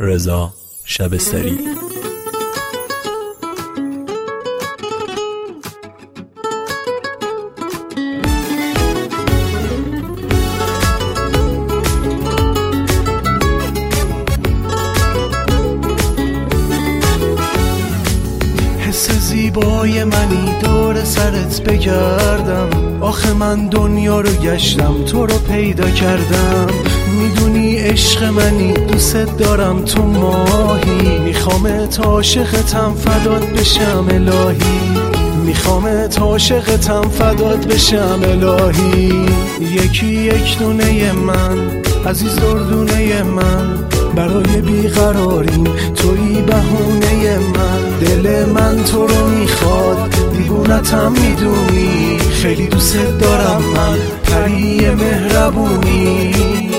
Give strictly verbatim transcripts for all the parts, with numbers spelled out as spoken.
رضا شبستری. حس زیبای منی دور سرت بگردم، آخه من دنیا رو گشتم تو رو پیدا کردم. میدونی عشق منی دوست دارم تو ماهی، میخوامت عاشقتم فدات بشم الهی، میخوامت عاشقتم فدات بشم الهی. یکی یک دونه من عزیز دردونه من، برای بیقراریم تویی بهونه من. دل من تو رو میخواد دیوونتم میدونی، خیلی دوست دارم من پری مهربونی.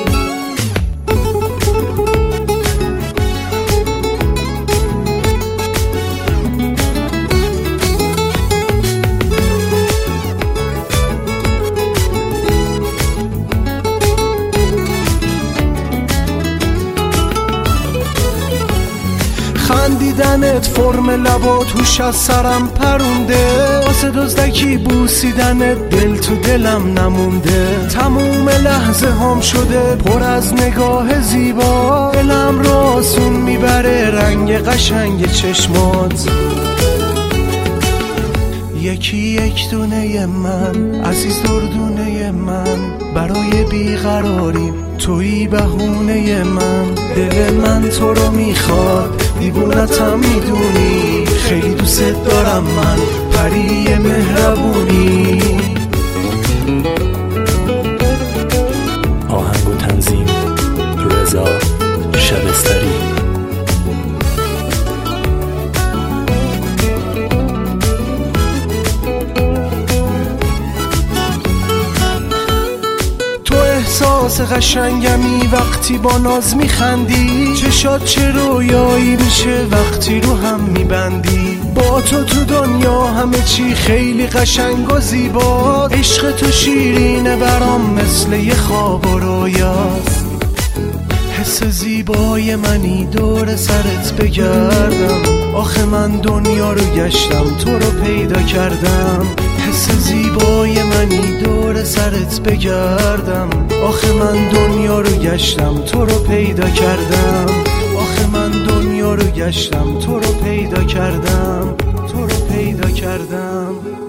خندیدنت فرم لبات هوش از سرم پرونده، واسه دزدکی بوسیدنت دل تو دلم نمونده. تموم لحظه هم شده پر از نگاه زیبا، دلم رو آسون میبره رنگ قشنگ چشمات. یکی یک دونه من عزیز دردونه من، برای بیقراریم تویی بهونه من. دل من تو رو میخواد دیوونتم میدونی، خیلی دوست دارم من پری مهربونی. آهنگ و تنظیم رضا شبستری. احساس قشنگمی وقتی با ناز میخندی، چشات چه رویایی میشه وقتی رو هم میبندی. با تو تو دنیا همه چی خیلی قشنگ و زیبا، عشق تو شیرینه برام مثل یه خواب و رویاست. حس زیبای منی دور سرت بگردم، آخه من دنیا رو گشتم تو رو پیدا کردم. حس زیبای منی دور سرت بگردم، آخه من دنیا رو گشتم تو رو پیدا کردم. آخه من دنیا رو گشتم تو رو پیدا کردم، تو رو پیدا کردم.